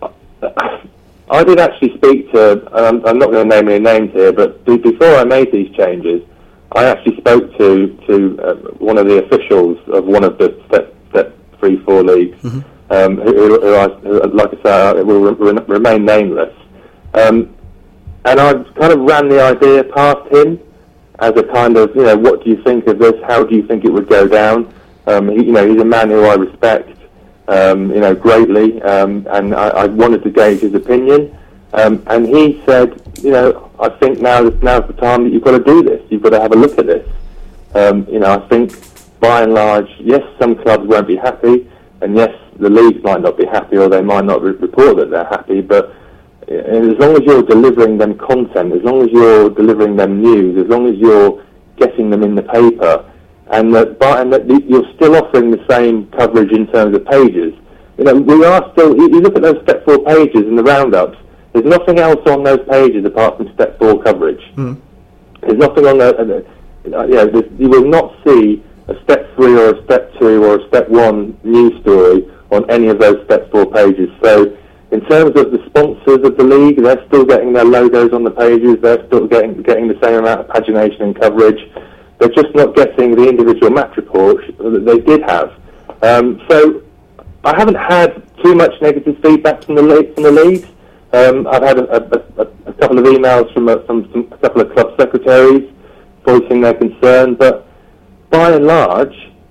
I did actually speak to. I'm, I'm not going to name any names here, but before I made these changes, I actually spoke to to uh, one of the officials of one of the step, step three, four leagues, mm-hmm. um, who, who, who, I, who, like I say, will re- remain nameless. Um, and I kind of ran the idea past him as a kind of, you know, what do you think of this? How do you think it would go down? Um, he, you know, he's a man who I respect, um, you know, greatly, um, and I, I wanted to gauge his opinion. Um, and he said, you know, I think now now's the time that you've got to do this. You've got to have a look at this. Um, you know, I think by and large, yes, some clubs won't be happy, and yes, the leagues might not be happy, or they might not re- report that they're happy. But as long as you're delivering them content, as long as you're delivering them news, as long as you're getting them in the paper, and that, by, and that you're still offering the same coverage in terms of pages. You know, we are still. You look at those step four pages and the roundups. There's nothing else on those pages apart from step four coverage. Mm. There's nothing on the, uh, you know, you will not see a step three or a step two or a step one news story on any of those step four pages. So in terms of the sponsors of the league, they're still getting their logos on the pages, they're still getting getting the same amount of pagination and coverage. They're just not getting the individual match reports that they did have. Um, so I haven't had too much negative feedback from the league, from the leagues. Um, I've had a, a, a, a couple of emails from, a, from some, a couple of club secretaries voicing their concern, but by and large,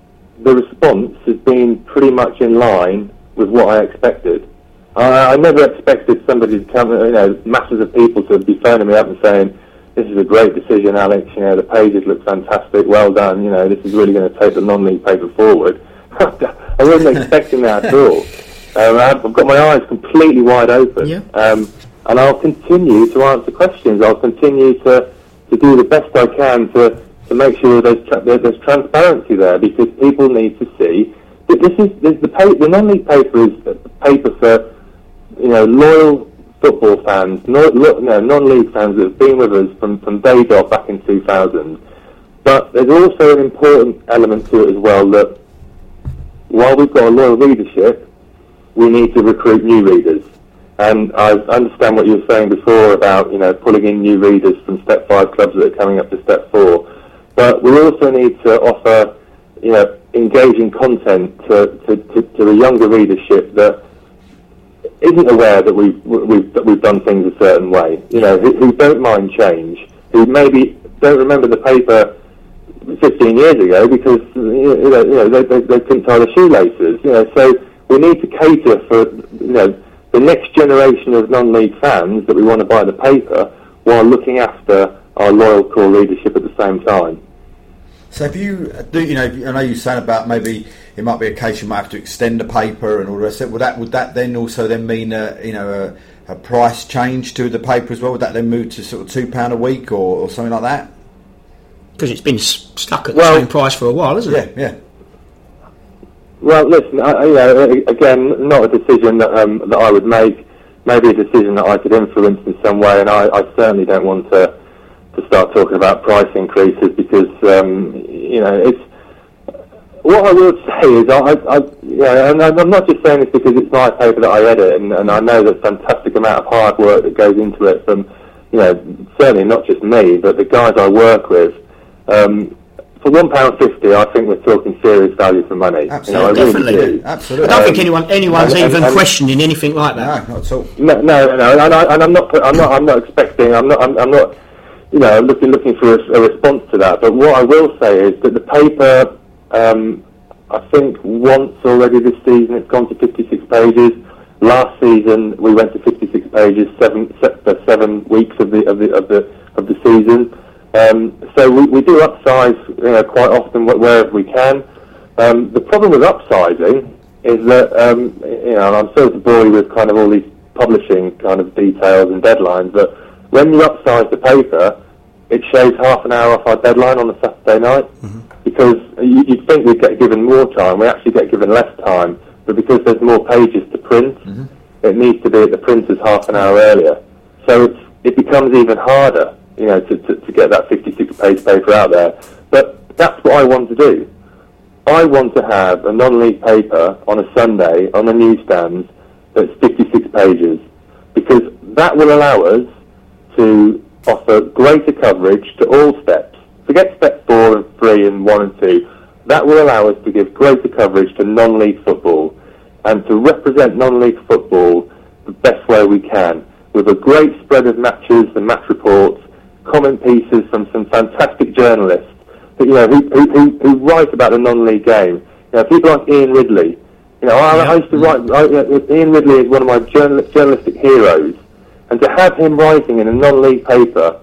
the response has been pretty much in line with what I expected. I, I never expected somebody to come, you know, masses of people to be phoning me up and saying, "This is a great decision, Alex. You know, the pages look fantastic. Well done. You know, this is really going to take the non-league paper forward." I wasn't expecting that at all. Um, I've got my eyes completely wide open, yeah. um, and I'll continue to answer questions. I'll continue to, to do the best I can to, to make sure there's, tra- there's transparency there, because people need to see that this is this, the, pa- the non-league paper is a paper for, you know, loyal football fans, no, no, non-league fans that have been with us from, from day dot back in two thousand. But there's also an important element to it as well, that while we've got a loyal readership, we need to recruit new readers. And I understand what you were saying before about, you know, pulling in new readers from Step five clubs that are coming up to Step four. But we also need to offer, you know, engaging content to, to, to, to a younger readership that isn't aware that we've, we've, that we've done things a certain way. You know, who, who don't mind change, who maybe don't remember the paper fifteen years ago because, you know, you know they, they, they couldn't tie their shoelaces. You know, so we need to cater for, you know, the next generation of non-league fans that we want to buy the paper, while looking after our loyal core readership at the same time. So if you do, you know, I know you're saying about maybe it might be a case you might have to extend the paper and all the rest of it. Would that would that then also then mean a, you know, a, a price change to the paper as well? Would that then move to sort of two pound a week or, or something like that? Because it's been s- stuck at the well, same price for a while, hasn't yeah, it? Yeah, yeah. Well, listen, I, you know, again, not a decision that, um, that I would make. Maybe a decision that I could influence in some way, and I, I certainly don't want to to start talking about price increases, because um, you know, it's what I will say is I, I, I yeah, and I'm not just saying this because it's my paper that I edit, and, and I know there's a fantastic amount of hard work that goes into it from, you know, certainly not just me, but the guys I work with. Um, For one pound fifty, I think we're talking serious value for money. Absolutely, you know, I definitely. really do. Absolutely. I don't Um, think anyone anyone's and- even and- and- questioning anything like that. No, not at all. No, no, no, and, I, and I'm not, I'm not, I'm not expecting, I'm not, I'm, I'm not, you know, looking, looking for a, a response to that. But what I will say is that the paper, um, I think once already this season, it's gone to fifty-six pages. Last season, we went to fifty-six pages, seven, for seven weeks of the of the of the of the season. Um, so we, we do upsize, you know, quite often wherever we can. Um, the problem with upsizing is that, um, you know, and I'm sorry to bore you with kind of all these publishing kind of details and deadlines, but when you upsize the paper, it shaves half an hour off our deadline on a Saturday night, mm-hmm. because you, you'd think we'd get given more time. We actually get given less time, but because there's more pages to print, mm-hmm. it needs to be at the printers half an hour earlier. So it's, it becomes even harder, you know, to, to, to get that fifty-six page paper out there. But that's what I want to do. I want to have a non-league paper on a Sunday on the newsstands that's fifty-six pages, because that will allow us to offer greater coverage to all steps. Forget step four and three and one and two. That will allow us to give greater coverage to non-league football and to represent non-league football the best way we can, with a great spread of matches and match reports, comment pieces from some fantastic journalists that, you know, who, who, who write about the non-league game. You know, people like Ian Ridley. You know, I, I used to write. I, you know, Ian Ridley is one of my journal, journalistic heroes, and to have him writing in a non-league paper,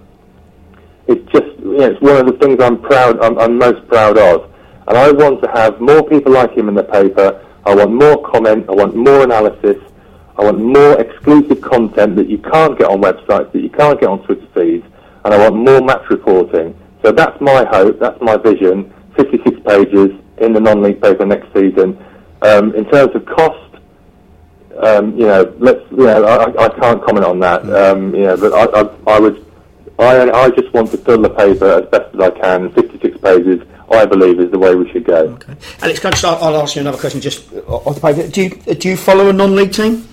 it's just, you know, it's one of the things I'm proud. I'm, I'm most proud of, and I want to have more people like him in the paper. I want more comment. I want more analysis. I want more exclusive content that you can't get on websites, that you can't get on Twitter feeds, and I want more match reporting. So that's my hope, that's my vision, fifty-six pages in the non-league paper next season. Um, in terms of cost, um, you know, let's, you know, I, I can't comment on that, um, you know, but I, I, I would, I, I just want to fill the paper as best as I can. fifty-six pages, I believe, is the way we should go. Okay. Alex, can I just, I'll ask you another question just off the paper. Do you, do you follow a non-league team?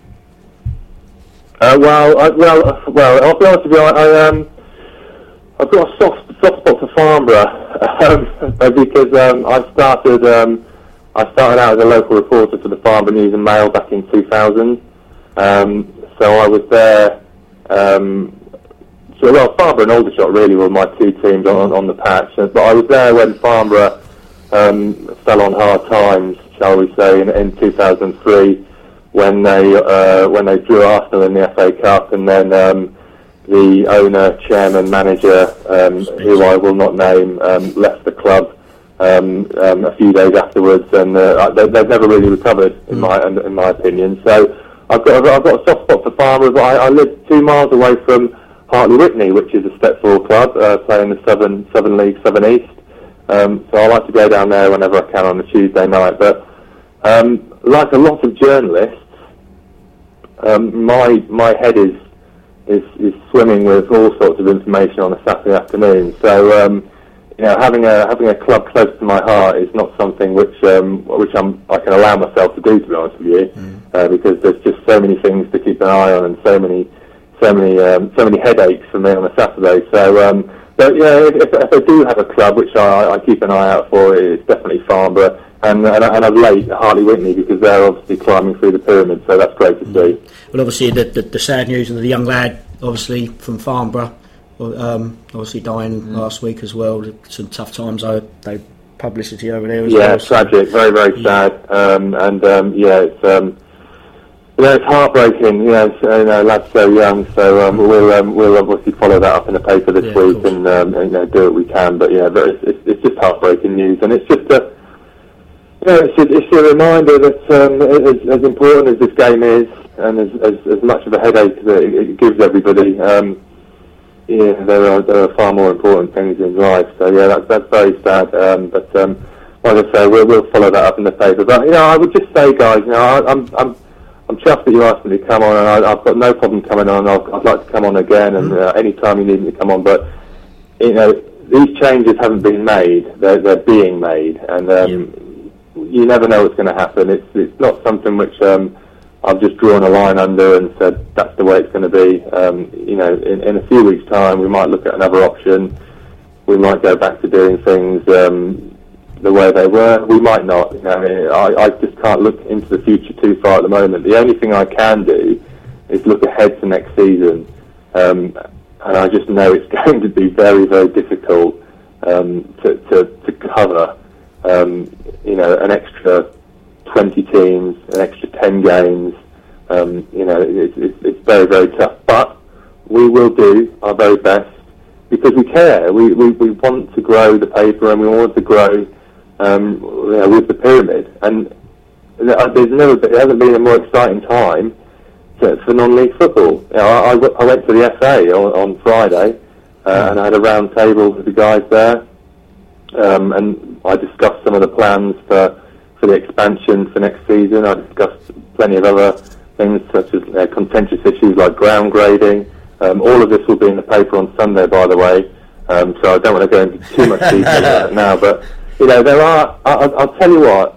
Uh, well, I, well, well. I'll be honest with you. I, I um, I've got a soft, soft spot for Farnborough um, because um, I started, um, I started out as a local reporter for the Farnborough News and Mail back in two thousand. Um, so I was there. Um, so well, Farnborough and Aldershot really were my two teams on, on the patch. But I was there when Farnborough um, fell on hard times, shall we say, in, in two thousand three when they uh, when they drew Arsenal in the F A Cup, and then um, the owner, chairman, manager, um, who I will not name, um, left the club um, um, a few days afterwards, and uh, they, they've never really recovered, in mm. my in my opinion. So I've got I've got a soft spot for Farnborough, but I, I live two miles away from Hartley Whitney, which is a Step Four club, uh, playing the Southern Southern League, Southern East. Um, so I like to go down there whenever I can on a Tuesday night. But um, like a lot of journalists, um, my my head is, is is swimming with all sorts of information on a Saturday afternoon. So um, you know, having a having a club close to my heart is not something which um, which I'm I can allow myself to do, to be honest with you, mm. uh, because there's just so many things to keep an eye on, and so many so many um, so many headaches for me on a Saturday. So. Um, But yeah, if, if I do have a club which I, I keep an eye out for, it's definitely Farnborough, and and, and of late Hartley Whitney, because they're obviously climbing through the pyramid, so that's great to see. Well, obviously the, the, the sad news of the young lad, obviously from Farnborough, um, obviously dying mm. last week as well. Some tough times. I they publicity over there as yeah, well. Yeah, tragic, very very yeah. sad, um, and um, yeah, it's. Um, You know, it's heartbreaking. You know, so, you know, lad's so young. So um, we'll um, we'll obviously follow that up in the paper this yeah, week and, um, and you know, do what we can. But yeah, but it's, it's, it's just heartbreaking news, and it's just a you know, it's, a, it's a reminder that um, as, as important as this game is, and as as, as much of a headache that it, it gives everybody, um, yeah, there are there are far more important things in life. So yeah, that's that's very sad. Um, but um, like I say, we'll we'll follow that up in the paper. But you know, I would just say, guys, you know, I, I'm I'm. I'm chuffed that you asked me to come on, and I, I've got no problem coming on. I'll, I'd like to come on again, and uh, any time you need me to come on. But you know, these changes haven't been made; they're, they're being made, and um, yeah. you never know what's going to happen. It's it's not something which um, I've just drawn a line under and said that's the way it's going to be. Um, you know, in, in a few weeks' time, we might look at another option. We might go back to doing things Um, the way they were. We might not. You know, I, I just can't look into the future too far at the moment. The only thing I can do is look ahead to next season, um, and I just know it's going to be very, very difficult um, to, to, to cover, um, you know, an extra twenty teams, an extra ten games. Um, you know, it's, it's, it's very, very tough. But we will do our very best because we care. We, we, we want to grow the paper, and we want to grow Um, you know, with the pyramid, and there's never been, there hasn't been a more exciting time to, for non-league football. You know, I, I went to the F A on, on Friday, uh, and I had a round table with the guys there, um, and I discussed some of the plans for for the expansion for next season. I discussed plenty of other things such as uh, contentious issues like ground grading. Um, all of this will be in the paper on Sunday, by the way. Um, so I don't want to go into too much detail about it now, but. You know, there are, I, I'll tell you what,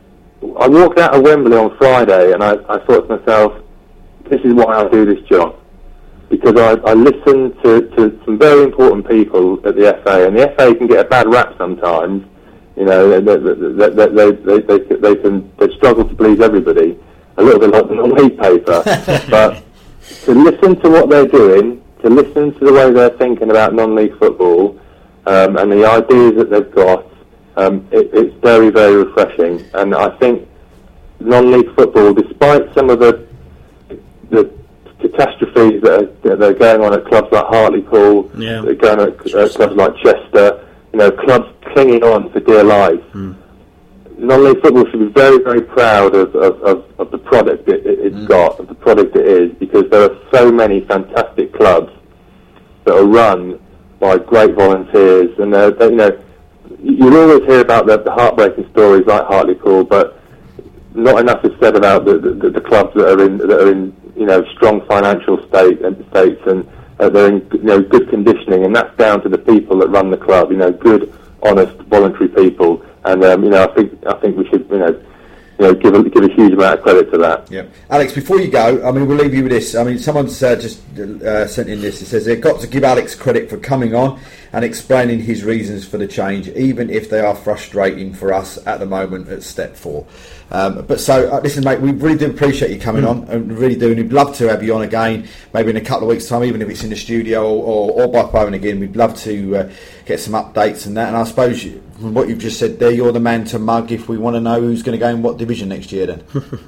I walked out of Wembley on Friday and I, I thought to myself, this is why I do this job. Because I, I listened to, to some very important people at the F A, and the F A can get a bad rap sometimes. You know, they, they, they, they, they, they, they can they struggle to please everybody, a little bit like the non-league paper. But to listen to what they're doing, to listen to the way they're thinking about non-league football, um, and the ideas that they've got, Um, it, it's very, very refreshing, and I think non-league football, despite some of the the catastrophes that are, that are going on at clubs like Hartlepool, yeah. that are going on at uh, clubs like Chester, you know, clubs clinging on for dear life. Mm. Non-league football should be very, very proud of, of, of, of the product it, it, it's mm. got, of the product it is, because there are so many fantastic clubs that are run by great volunteers, and they're, they're you know. You always hear about the, the heartbreaking stories like Hartlepool, but not enough is said about the, the, the clubs that are in that are in you know strong financial state and states, and uh, they're in you know good conditioning, and that's down to the people that run the club. You know, good, honest, voluntary people, and um, you know I think I think we should you know. You know, give a, give a huge amount of credit to that. Yeah, Alex. Before you go, I mean, we'll leave you with this. I mean, someone's uh, just uh, sent in this. It says they've got to give Alex credit for coming on and explaining his reasons for the change, even if they are frustrating for us at the moment at Step Four. Um, but so, uh, listen, mate, we really do appreciate you coming mm. on, and we really do. And we'd love to have you on again, maybe in a couple of weeks' time, even if it's in the studio or, or, or by phone again. We'd love to uh, get some updates and that. And I suppose you, from what you've just said there, you're the man to mug if we want to know who's going to go in what division next year then.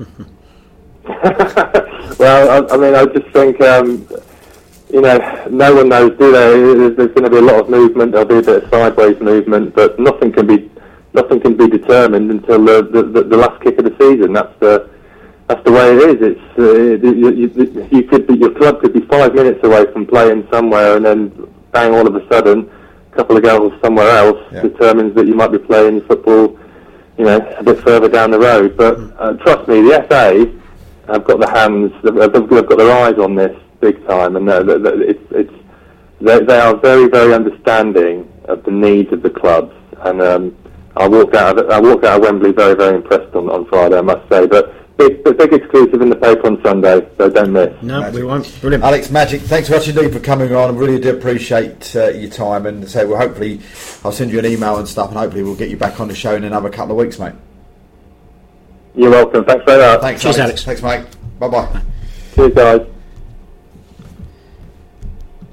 Well, I, I mean, I just think, um, you know, no one knows, do they? There's, there's going to be a lot of movement. There'll be a bit of sideways movement, but nothing can be nothing can be determined until the, the, the last kick of the season. That's the that's the way it is. It's uh, you, you, you could be, your club could be five minutes away from playing somewhere, and then bang, all of a sudden, a couple of goals somewhere else yeah. determines that you might be playing football, you know, a bit further down the road. But uh, trust me, the F A have got the hands, they've, they've got their eyes on this big time, and uh, it's it's they, they are very very understanding of the needs of the clubs. And um, I walked out of I walked out of Wembley very very impressed on, on Friday, I must say. But big, big exclusive in the paper on Sunday, so don't miss. No, Magic. We won't. Brilliant, Alex Magic. Thanks much indeed for coming on. I really do appreciate uh, your time, and so well, hopefully I'll send you an email and stuff, and hopefully we'll get you back on the show in another couple of weeks, mate. You're welcome. Thanks very much. Thanks, Cheers, Alex. Alex. Thanks, mate. Bye bye. Cheers, guys.